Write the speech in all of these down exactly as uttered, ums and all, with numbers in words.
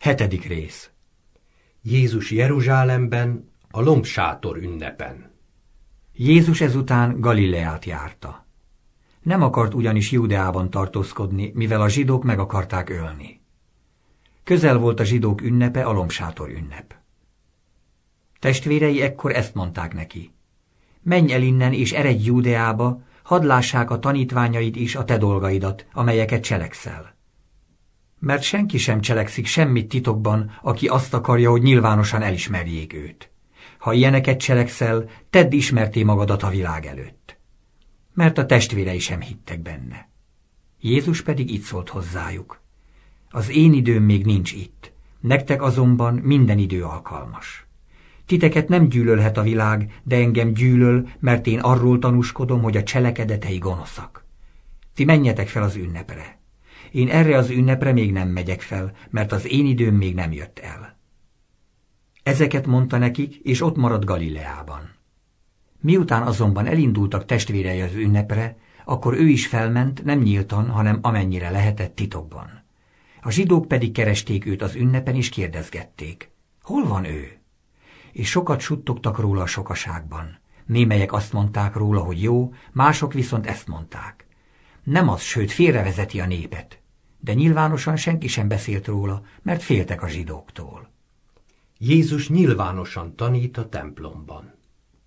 Hetedik rész. Jézus Jeruzsálemben a lombsátor ünnepen. Jézus ezután Galileát járta. Nem akart ugyanis Júdeában tartózkodni, mivel a zsidók meg akarták ölni. Közel volt a zsidók ünnepe, a lombsátor ünnep. Testvérei ekkor ezt mondták neki: menj el innen és eredj Júdeába, hadd lássák a tanítványaid is a te dolgaidat, amelyeket cselekszel. Mert senki sem cselekszik semmit titokban, aki azt akarja, hogy nyilvánosan elismerjék őt. Ha ilyeneket cselekszel, tedd ismerté magadat a világ előtt. Mert a testvérei sem hittek benne. Jézus pedig így szólt hozzájuk: az én időm még nincs itt, nektek azonban minden idő alkalmas. Titeket nem gyűlölhet a világ, de engem gyűlöl, mert én arról tanúskodom, hogy a cselekedetei gonoszak. Ti menjetek fel az ünnepre. Én erre az ünnepre még nem megyek fel, mert az én időm még nem jött el. Ezeket mondta nekik, és ott maradt Galileában. Miután azonban elindultak testvérei az ünnepre, akkor ő is felment, nem nyíltan, hanem amennyire lehetett titokban. A zsidók pedig keresték őt az ünnepen, és kérdezgették: hol van ő? És sokat suttogtak róla a sokaságban. Némelyek azt mondták róla, hogy jó, mások viszont ezt mondták: nem az, sőt félrevezeti a népet. De nyilvánosan senki sem beszélt róla, mert féltek a zsidóktól. Jézus nyilvánosan tanít a templomban.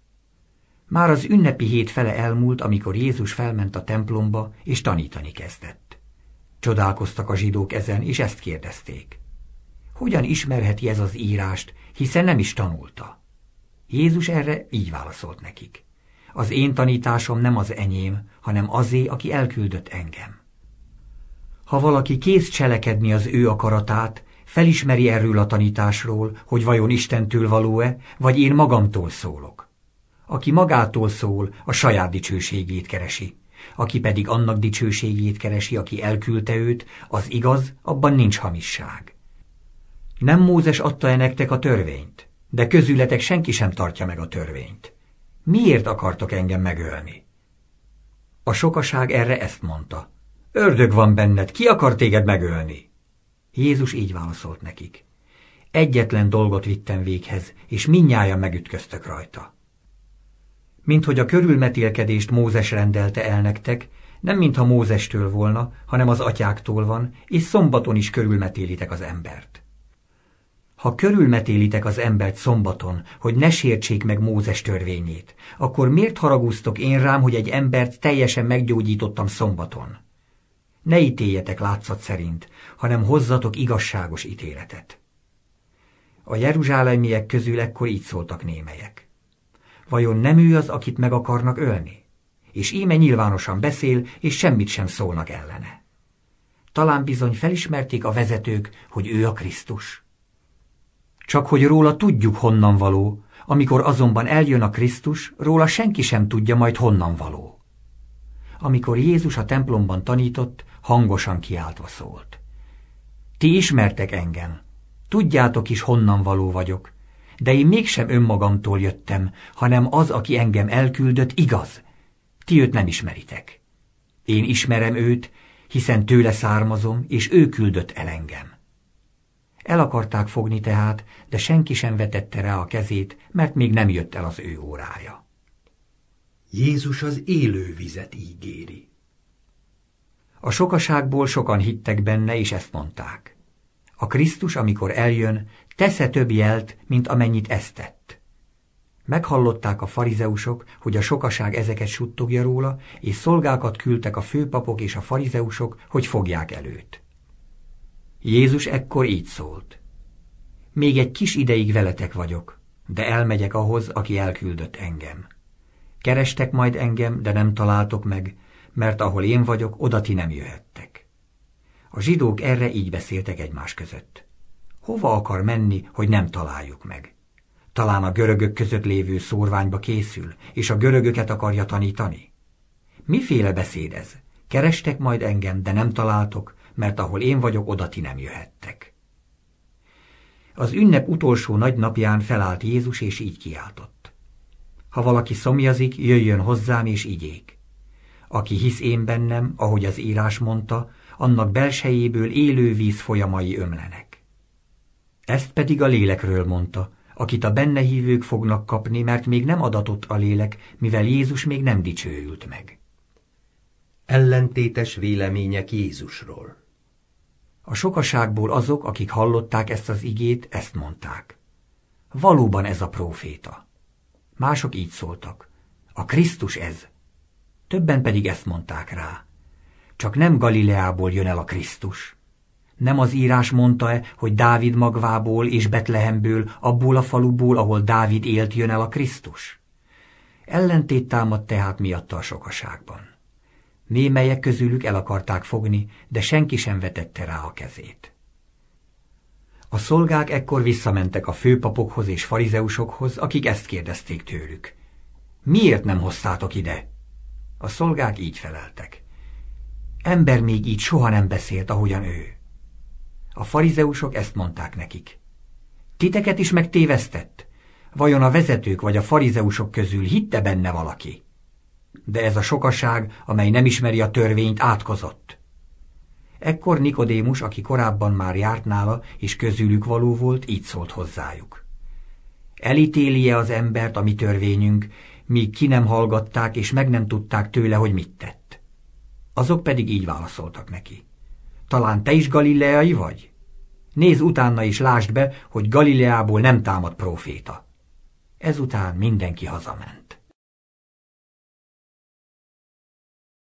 Már az ünnepi hét fele elmúlt, amikor Jézus felment a templomba, és tanítani kezdett. Csodálkoztak a zsidók ezen, és ezt kérdezték: hogyan ismerheti ez az írást, hiszen nem is tanulta? Jézus erre így válaszolt nekik: az én tanításom nem az enyém, hanem azé, aki elküldött engem. Ha valaki kész cselekedni az ő akaratát, felismeri erről a tanításról, hogy vajon Istentől való-e, vagy én magamtól szólok. Aki magától szól, a saját dicsőségét keresi. Aki pedig annak dicsőségét keresi, aki elküldte őt, az igaz, abban nincs hamisság. Nem Mózes adta-e nektek a törvényt? De közületek senki sem tartja meg a törvényt. Miért akartok engem megölni? A sokaság erre ezt mondta: ördög van benned, ki akar téged megölni? Jézus így válaszolt nekik: egyetlen dolgot vittem véghez, és mindnyájan megütköztök rajta. Minthogy a körülmetélkedést Mózes rendelte el nektek, nem mintha Mózestől volna, hanem az atyáktól van, és szombaton is körülmetélitek az embert. Ha körülmetélitek az embert szombaton, hogy ne sértsék meg Mózes törvényét, akkor miért haragúztok én rám, hogy egy embert teljesen meggyógyítottam szombaton? Ne ítéljetek látszat szerint, hanem hozzatok igazságos ítéletet. A jeruzsálemiek közül ekkor így szóltak némelyek: vajon nem ő az, akit meg akarnak ölni? És íme nyilvánosan beszél, és semmit sem szólnak ellene. Talán bizony felismerték a vezetők, hogy ő a Krisztus. Csak hogy róla tudjuk, honnan való, amikor azonban eljön a Krisztus, róla senki sem tudja majd, honnan való. Amikor Jézus a templomban tanított, hangosan kiáltva szólt: ti ismertek engem, tudjátok is, honnan való vagyok, de én mégsem önmagamtól jöttem, hanem az, aki engem elküldött, igaz. Ti őt nem ismeritek. Én ismerem őt, hiszen tőle származom, és ő küldött el engem. El akarták fogni tehát, de senki sem vetette rá a kezét, mert még nem jött el az ő órája. Jézus az élő vizet ígéri. A sokaságból sokan hittek benne, és ezt mondták: a Krisztus, amikor eljön, tesz-e több jelt, mint amennyit ezt tett? Meghallották a farizeusok, hogy a sokaság ezeket suttogja róla, és szolgákat küldtek a főpapok és a farizeusok, hogy fogják el őt. Jézus ekkor így szólt: még egy kis ideig veletek vagyok, de elmegyek ahhoz, aki elküldött engem. Kerestek majd engem, de nem találtok meg, mert ahol én vagyok, oda ti nem jöhettek. A zsidók erre így beszéltek egymás között: hova akar menni, hogy nem találjuk meg? Talán a görögök között lévő szórványba készül, és a görögöket akarja tanítani? Miféle beszéd ez? Kerestek majd engem, de nem találtok, mert ahol én vagyok, oda ti nem jöhettek. Az ünnep utolsó nagy napján felállt Jézus, és így kiáltott: ha valaki szomjazik, jöjjön hozzám, és igyék. Aki hisz én bennem, ahogy az írás mondta, annak belsejéből élő víz folyamai ömlenek. Ezt pedig a lélekről mondta, akit a benne hívők fognak kapni, mert még nem adatott a lélek, mivel Jézus még nem dicsőült meg. Ellentétes vélemények Jézusról. A sokaságból azok, akik hallották ezt az igét, ezt mondták: valóban ez a próféta. Mások így szóltak: a Krisztus ez. Többen pedig ezt mondták rá: csak nem Galileából jön el a Krisztus. Nem az írás mondta-e, hogy Dávid magvából és Betlehemből, abból a faluból, ahol Dávid élt, jön el a Krisztus? Ellentét támadt tehát miatta a sokaságban. Némelyek közülük el akarták fogni, de senki sem vetette rá a kezét. A szolgák ekkor visszamentek a főpapokhoz és farizeusokhoz, akik ezt kérdezték tőlük: miért nem hoztátok ide? A szolgák így feleltek: ember még így soha nem beszélt, ahogyan ő. A farizeusok ezt mondták nekik: titeket is megtévesztett? Vajon a vezetők vagy a farizeusok közül hitte benne valaki? De ez a sokaság, amely nem ismeri a törvényt, átkozott. Ekkor Nikodémus, aki korábban már járt nála, és közülük való volt, így szólt hozzájuk: elítéli-e az embert a mi törvényünk, míg ki nem hallgatták, és meg nem tudták tőle, hogy mit tett? Azok pedig így válaszoltak neki: talán te is galileai vagy? Nézz utána és lásd be, hogy Galileából nem támad próféta. Ezután mindenki hazament.